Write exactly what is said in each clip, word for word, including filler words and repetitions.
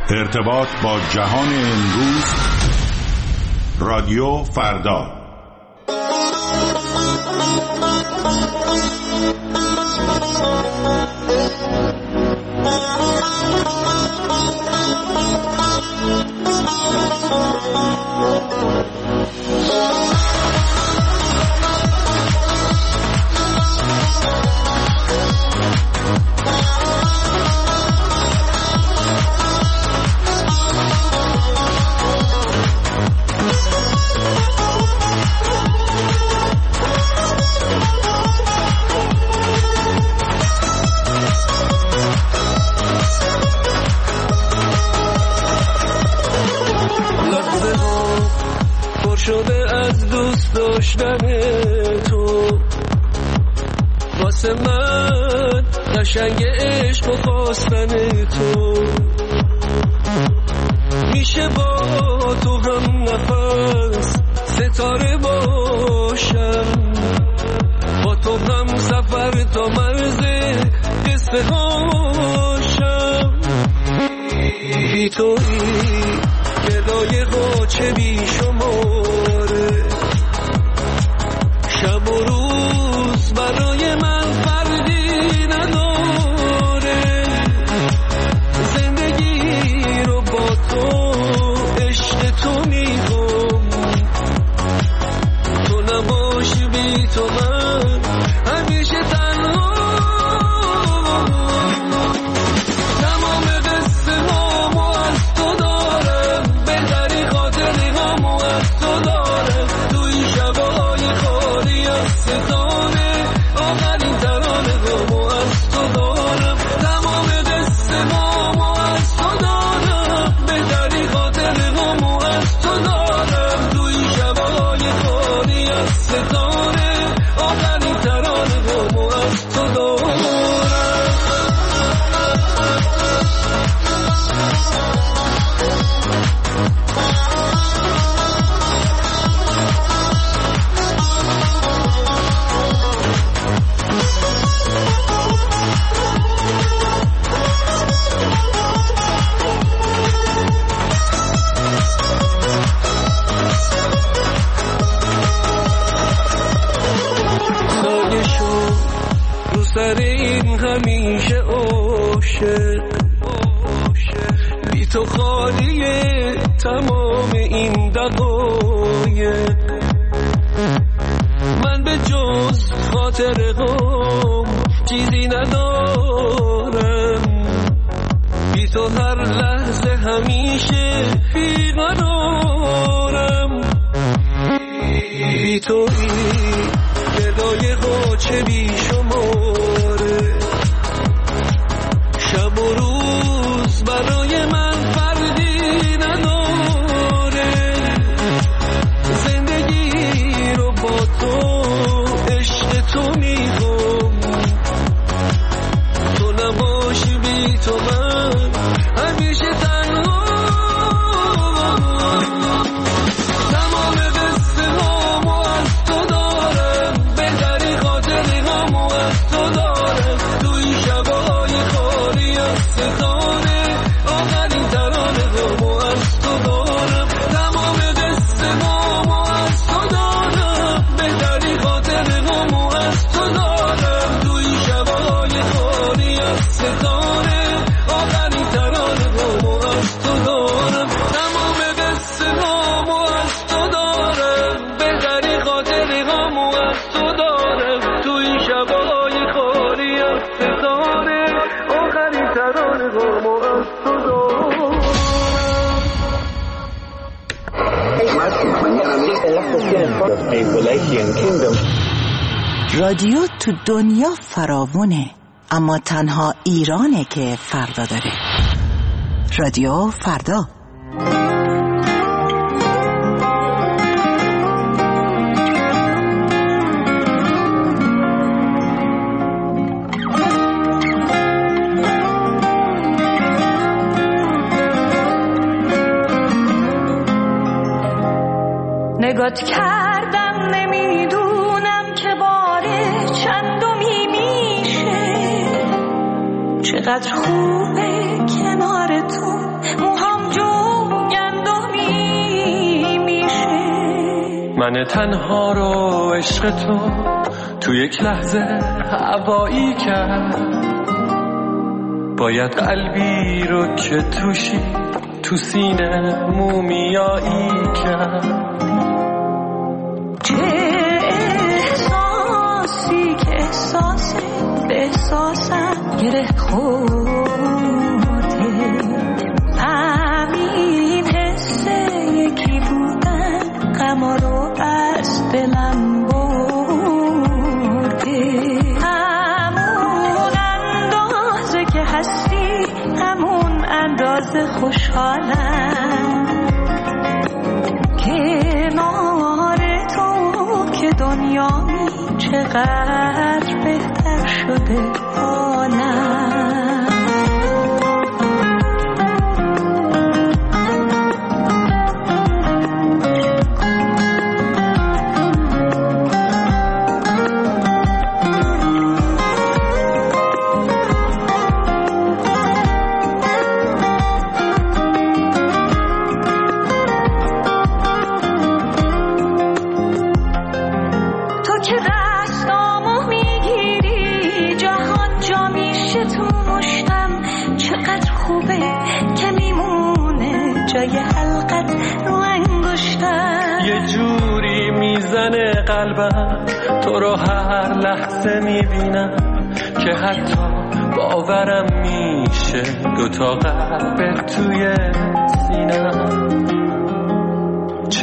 ارتباط با جهان امروز، رادیو فردا. شده از دوست داشتن تو، واسه من قشنگ عشق و خواستن تو. میشه با تو هم نفس ستاره باشم، با تو هم سفر تا مرز قصه هاشم. بی تویی گدای قاچه بی شماره، شب و روز برای من فردی نداره. زندگی رو با تو عشق تو میخوام، تو نباشی بی تو من همیشه تنها. همیشه عاشق بی تو خالیه تمام این دقایق. من به جز خاطر غم چیزی ندارم، بی تو هر لحظه همیشه بیقرارم. بی تویی گدای قاچه بی شماره، شب و روز برای من فردی نداره. زندگی رو با تو عشق تو میخوام، تو نباشی بی تو من همیشه تنها. تمام قصه هامو از تو دارم، بهتری خاطری هامو از تو دارم. توی شبای خالی از ستاره، آخرین ترانه هامو از تو دارم. تمام قصه هامو از تو دارم، بهتری خاطری هامو از تو دارم. توی شبای خالی از ستاره، آخرین ترانه هامو از تو دارم. تمام قصه هامو از تو دارم، بهتری خاطری هامو از تو دارم. توی شبای خالی از ستاره، آخرین ترانه هامو از تو دارم. رادیو تو دنیا فراوونه، اما تنها ایرانه که فردا داره. رادیو فردا. نگات کردم نمیدونم که باره چندمی میشه، چقدر خوبه کنار تو موها غم تنها رو عشق تو تو یک لحظه هوایی کرد. باید قلبی رو که توشی تو سینه مومیایی کرد. چه احساسی که احساس به احساسم گره خورده، همین حسه یکی بودن غما رو از دلم برده. همون اندازه که هستی همون اندازه خوشحالم، کنار تو که دنیامی چقدر بهتر شده حالم. قلبم تو رو هر لحظه میبینم که حتی باورم میشه دوتا قلب توی سینم. چه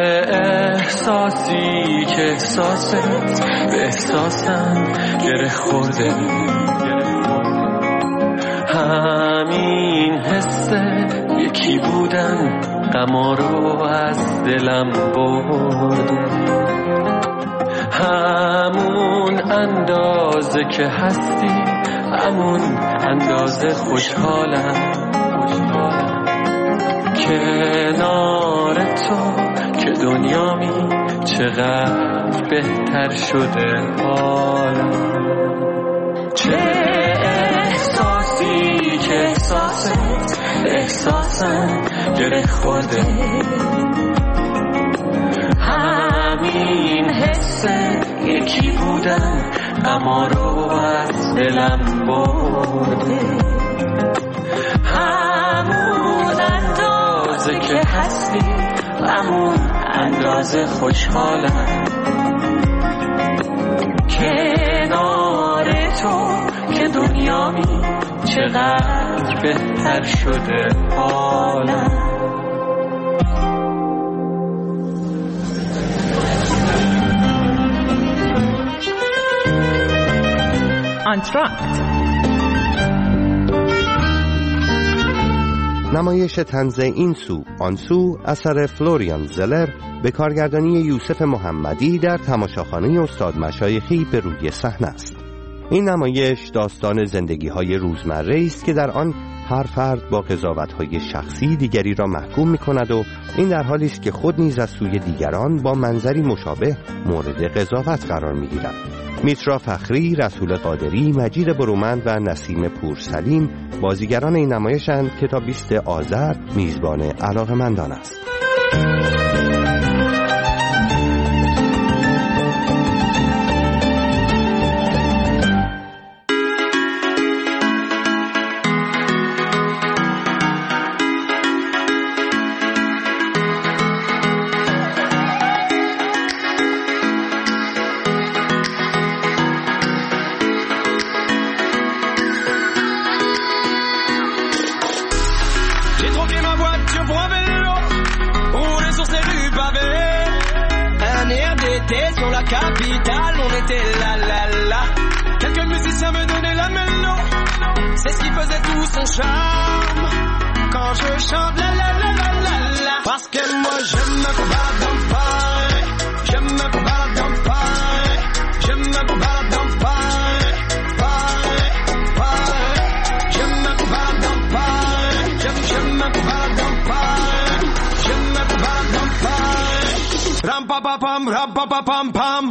احساسی که احساست به احساسم گره خورده، همین حسه یکی بودن غما رو از دلم برده. همون اندازه که هستی همون اندازه خوشحالم، کنار تو که دنیامی چقدر بهتر شده حالم. چه احساسی که احساست احساسم گره خورده، همین حسه یکی بودن غما رو از دلم برده. همون اندازه که هستی همون اندازه خوشحالم، کنار تو که دنیامی چقدر بهتر شده حالم. آنتراکت نمایش طنز این سو آن سو اثر فلوریان زلر به کارگردانی یوسف محمدی در تماشاخانه استاد مشایخی به روی صحنه است. این نمایش داستان زندگی‌های روزمره است که در آن هر فرد با قضاوت‌های شخصی دیگری را محکوم می‌کند و این در حالی است که خود نیز از سوی دیگران با منظری مشابه مورد قضاوت قرار می‌گیرد. میترا فخری، رسول قادری، مجید برومند و نسیم پورسلیم بازیگران این نمایشند که تا بیست آذر میزبان علاقه‌مندان است. Capitale, on était là là là. Quelques musiciens me donnaient la mélo. C'est ce qui faisait tout son charme. Quand je chante la la la la la la. Parce que moi j'aime me combattre dans Paris. J'aime me combattre dans Paris. J'aime me combattre dans Paris. Paris, Paris. J'aime me combattre dans Paris. J'aime, j'aime me combattre dans Paris. J'aime me combattre dans Paris. Ram pa pa pam, ram pa pa pam pam.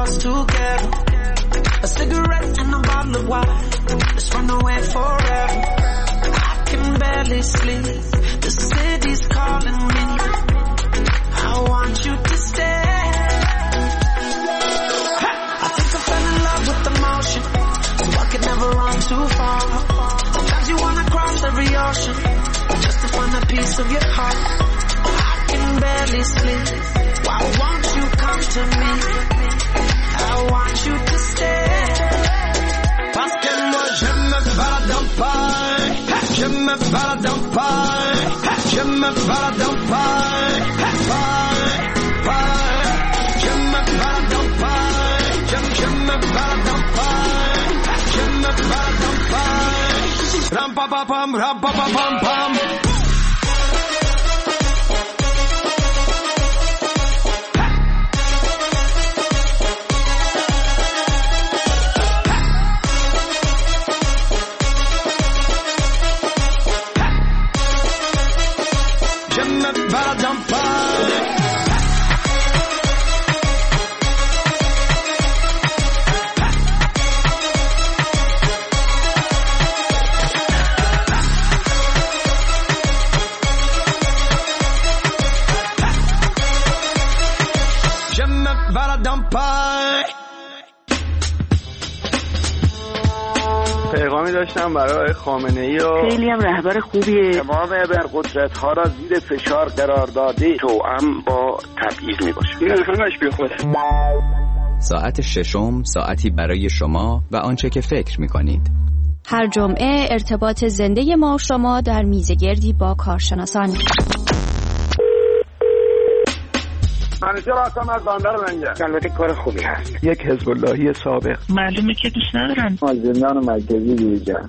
us together. A cigarette and a bottle of wine. Let's run away forever. I can barely sleep. The city's calling me. I want you to stay. I think I fell in love with the motion, so I could never run too far. Sometimes you wanna cross every ocean just to find a piece of your heart. I can barely sleep. Why won't you come to me? I want you to stay. Parce que moi je me balade en paille, je me balade en paille, je me balade en paille, paille, paille. Je me balade en paille, je, je me balade en paille, je me balade en paille. Ram pa pa pam, ram pa pa pam pam. پیغامی داشتم برای خامنه‌ای و خیلی هم رهبر خوبیه. امام ابرقدرت ها را زیر فشار قرار داده توأم با تبعیض میباشه. این همش بی خوده. ساعت ششم، ساعتی برای شما و آنچه که فکر میکنید. هر جمعه ارتباط زنده ما و شما در میزگردی با کارشناسان. همیشه راستم از باندر منگه. البته کار خوبی هست. یک حزب اللهی سابق. معلومه که دوست ندارن. زندان مرکزی دیجا.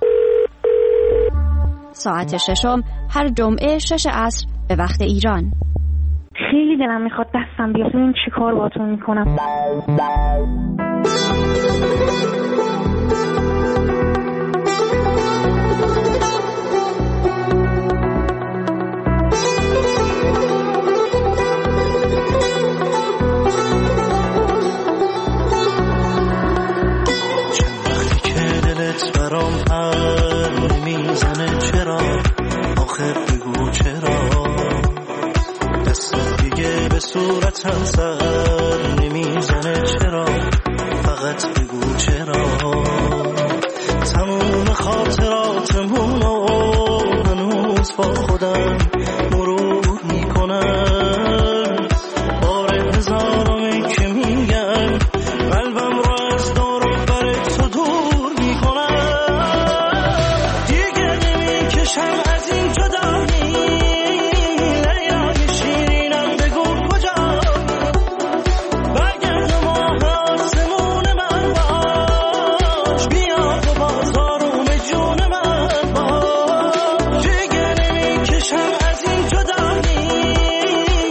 ساعت ششم هر جمعه شش عصر به وقت ایران. خیلی دلم میخواد دستم بیاد ببینم چی کار باهاتون میکنم. برام پر نمیزنه چرا آخه بگو چرا دست دیگه به صورتم سر نمیزنه چرا فقط بگو چرا تموم خاطراتمونو هنوز با خودم مرور میکنم بار هزارمی که میگم قلبم رو از دور و بر تو دور شم از این جدایی دریای شیرینم بگو کجا برگرد ماه آسمون من باش بیا تو بازارم جون من باش دیگه نمیکشم از این جدایی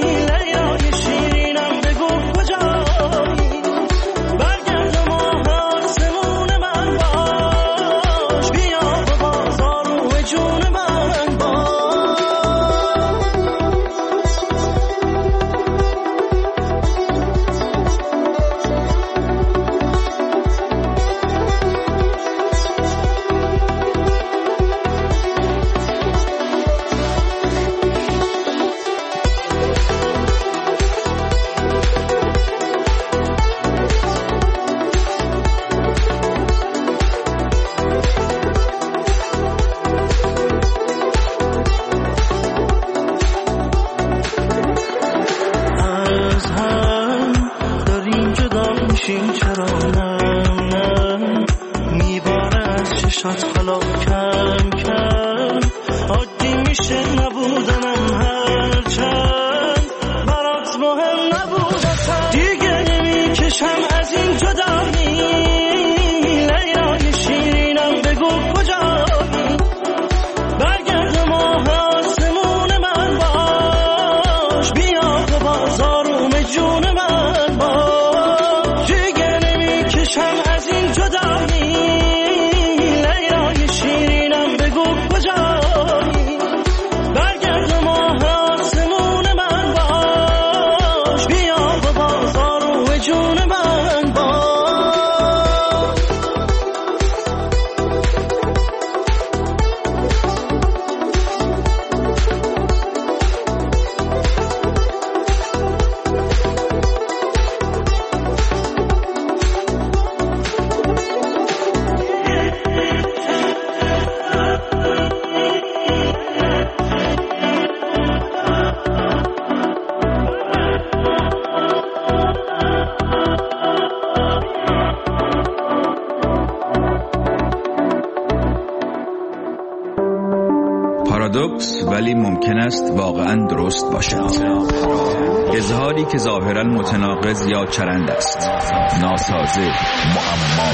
پارادوکس ولی ممکن است واقعا درست باشد. اظهاری که ظاهرا متناقض یا چرند است، ناسازه، معما.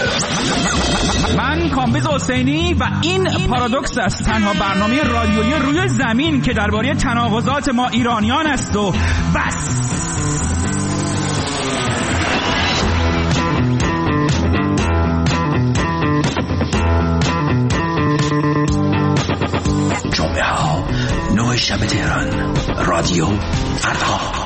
من کامبیز حسینی و این پارادوکس است، تنها برنامه رادیویی روی زمین که درباره تناقضات ما ایرانیان است و بس. جمعه ها نه شب تهران، رادیو فردا.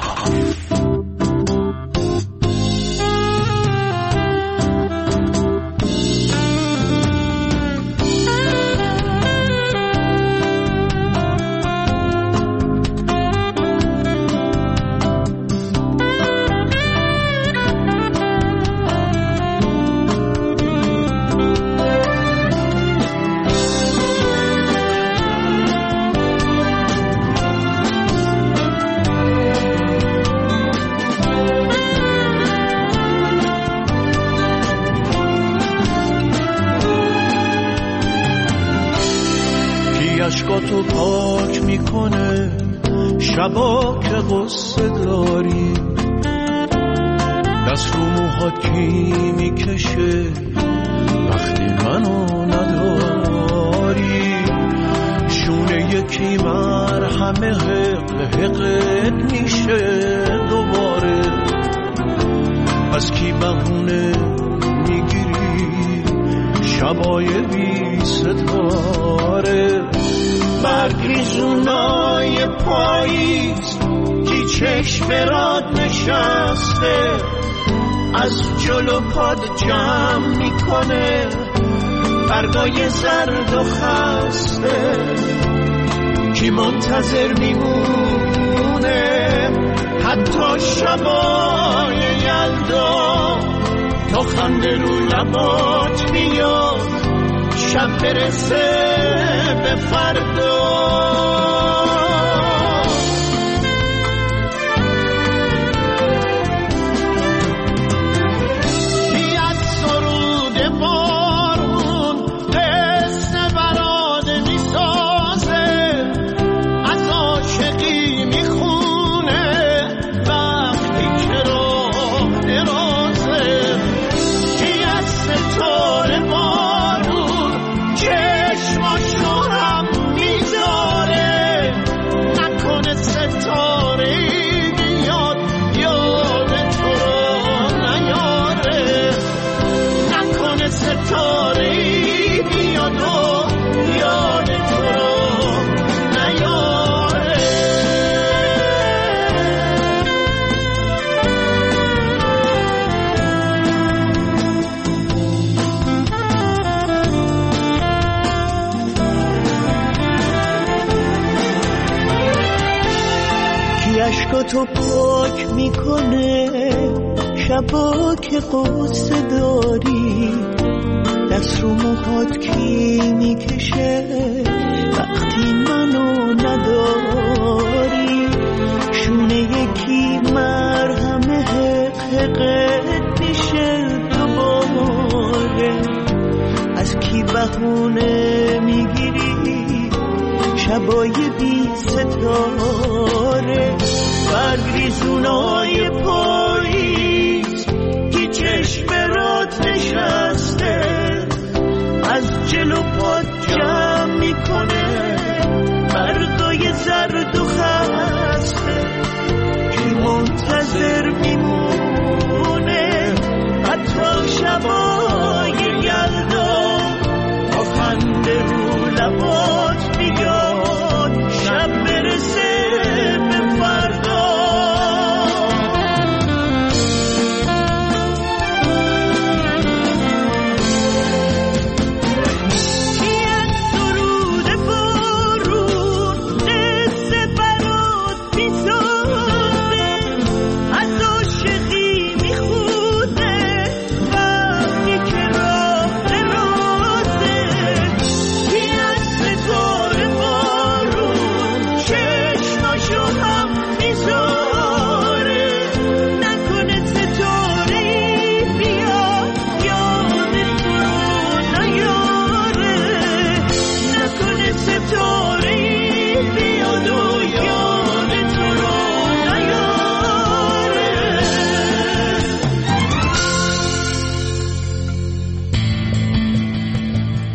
عشقاتو پاک میکنه شبا که غصه داری، دست رو موهات کی میکشه وقتی منو نداری، شونه یکی مرهمه حق حقت میشه دوباره، از کی بهونه میگیری شبای بی ستاره، برگریزونای پاییز کی چشم راد نشسته، از جلو پاد جمع میکنه برگای زرد و خسته، کی منتظر میمونه حتی شبای یلدا، تا خنده رو لبات میاد شب برسه به فردا. بیاد سرود بارون قصه براده میسازه، از عاشقی میخونه وقتی که راه درازه، بیاد ستاره بارون چشماش رو هم میذاره، نکنه ستاره بیاد یاد تو رو نیاره، نکنه ستاره بیاد و یاد تو رو نیاره. کی عشقاتو پاک میکنه شبا که قصه داری، دست رو موهات کی میکشه وقتی منو نداری، شونه یکی مرهمه حق حقت میشه دوباره، از کی بهونه میگیری شبای بی ستاره، برگریزونای پاییز کی چشم رات نشسته، از جلو پاد جمع میکنه برگای زرد و خسته، کی منتظر میمونه حتی شبای یلدا، تا خنده رو لبات میاد شب برسه به فردا. کی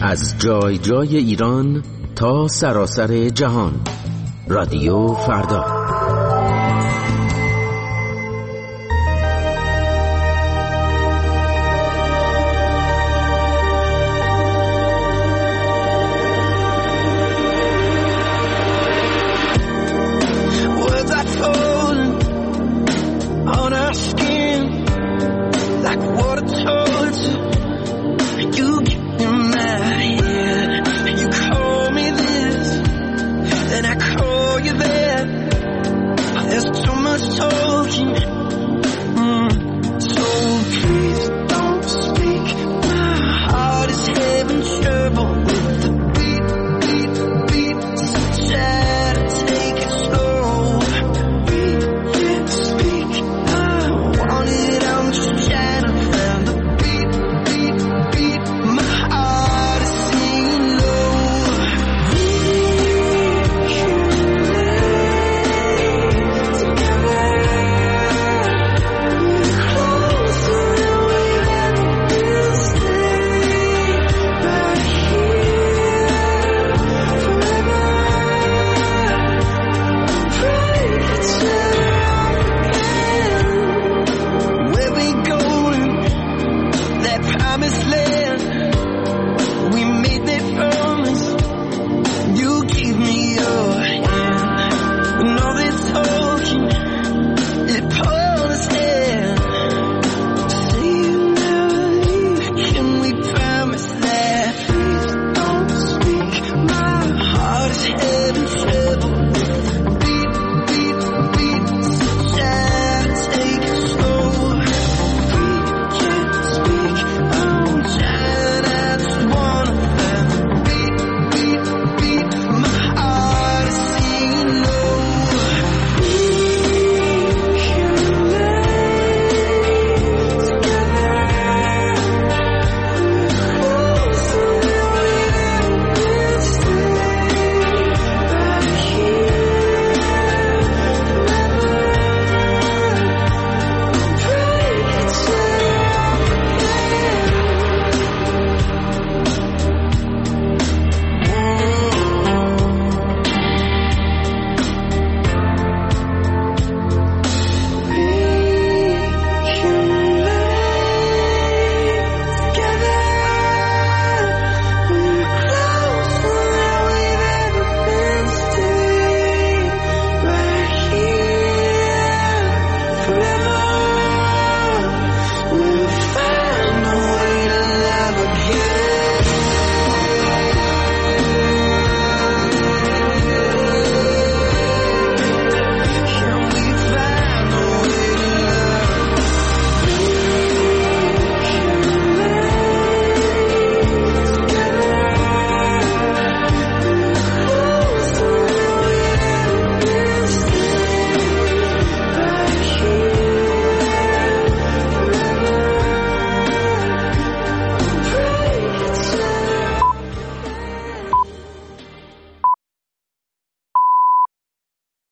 از جای جای ایران تا سراسر جهان. رادیو فردا.